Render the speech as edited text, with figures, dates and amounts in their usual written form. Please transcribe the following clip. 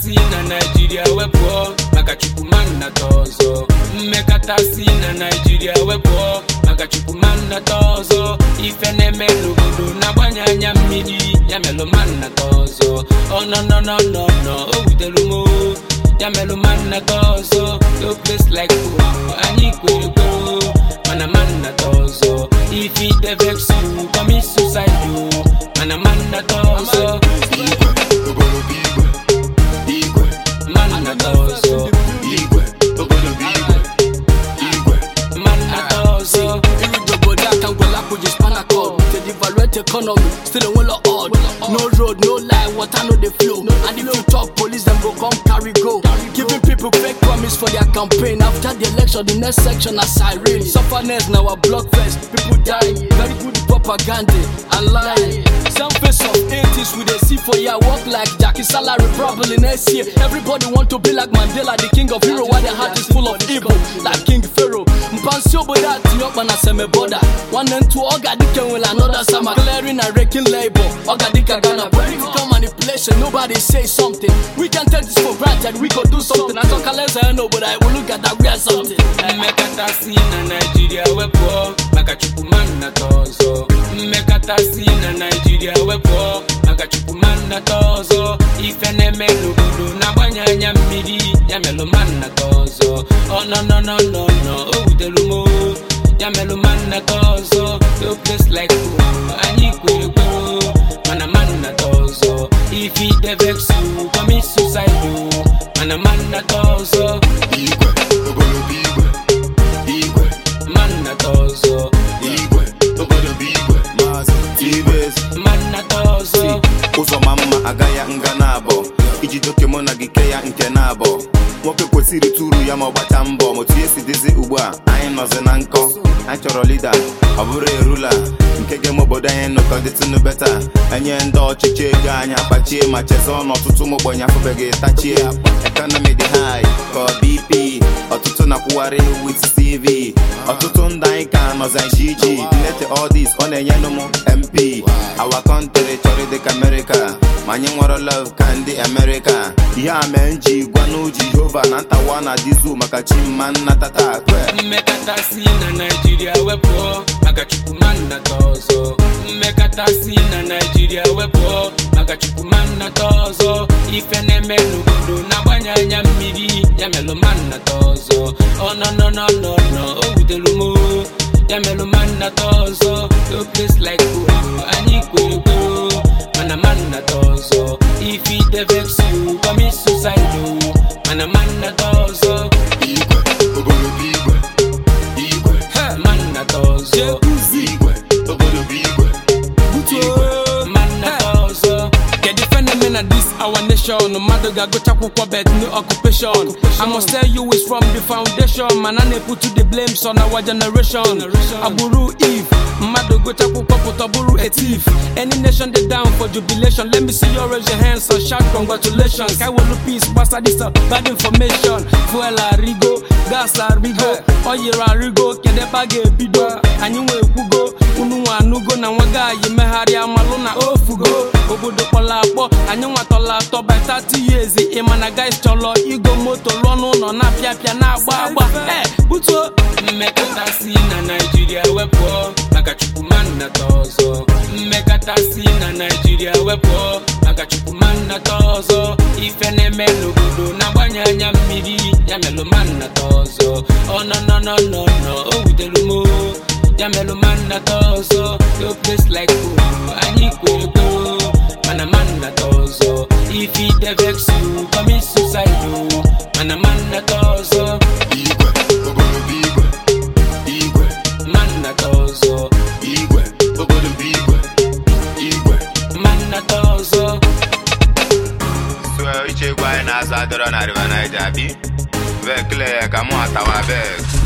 Mmekatasi na Nigeria wepo Makachukumana tozo Mmekatasi na Nigeria wepo Makachukumana tozo Ifene melugudu na banyanya midi Ya melomana tozo Oh no no no no no Oh witelumo Ya melomana tozo No place like Kumo Anyikwe go Manamana tozo If it vex you Commit suicide you Manamana tozo Economy still a well odd. No road, no line, water no the flow. And if you talk police, them go come carry go. Giving people fake promise for their campaign. After the election, the next section a siren. Sufferness now a block fest. People dying. Very good propaganda and lying. Some face of 80s with a C for ya walk like Jackie salary probably next year. Everybody want to be like Mandela, the king of hero, while their heart is full of evil, like King Pharaoh. Mpansio boda tiyok mana seme border. One and two ogadika will another summer. Clearing and raking labor. Ogadika Ghana. Political manipulation. Nobody say something. We can take this for granted. We go do something. I talk a less I know, but I will look at that we are something. Mmekatasi na Nigeria wepo Makachukumana tozo Mmekatasi na Nigeria wepo Makachukumana tozo Ifene melugudu na banyanya midi Ya melomana tozo Oh no no no no no Oh witelumo Ya melomana tozo No place like Kumo Anyikwe go Manamana tozo If it vex you Commit suicide you Manamana tozo Uso mama agaya nganabo Ijidoke mona gikeya nke nabo Mwoke kwesiri turu ya mọgbata mbọ Motu yesi dizi ugba Anyị nọzi na nkọ Anyị chọrọ leader Ọ bụrụ erula Nke game obodo anyị nọkọ dịtụnụ beta Enye ndị ọchịchị ego anyị akpachie Ma chezo n'ọtụtụ mụgbenye afụbeghị tachie Economy dị high Ka BP Ọtụtụ na-akwụgharị with CV Ọtụtụ ndị anyị ka nọzi GG Delete all this ọ na-enye nụmụ MP Our country chọrọ dịka America Ma anyị nwere love ka ndị America Ihe a mee nji gwanụ Jehova na ntawa na dizu maka chimma nnatata akwe Mmekatasi na Nigeria wepo Makachukumana tozo Mmekatasi na Nigeria wepo Makachukumana tozo Ifene melugudu na banyanya midi Ya melomana tozo Oh no no no no no Oh witelumo Ya melomana tozo No place like Kumo Anyikwe go Manamana tozo If it vex you Commit suicide you Manamana tozo Manna tozo Manna tozo Get the phenomenon of this our nation. No matter go chakwa bet no occupation. I must tell you it's from the foundation. Man I put to the blames on our generation. Aburu Eve Mado go chakwa put aburu a thief. Any nation they down for jubilation. Let me see you raise your hands and shout congratulations. Kaiwolu peace pass this bad information. Fuel arigo, gas arigo, oil arigo, kede bage bido. Anyiwe kugo, unu anugo na waga yimehari amaluna ofugo. Obodo kola po, anywa tola to by 30 years. Imana guys cholo igo moto lono no na pia na agba. Buto Mmekatasi na Nigeria wepo Makachukumana tozo Mmekatasi na Nigeria wepo Makachukumana tozo Ifene melugudu na banyanya midi Ya melomana tozo Oh no no no no no Oh witelumo Ya melomana tozo No place like Kumo Anyikwe go Manamana tozo If it vex you Commit suicide you Manamana tozo Iche gwa na asa doro na river Niger bi. Vekle ka mo atawa beg.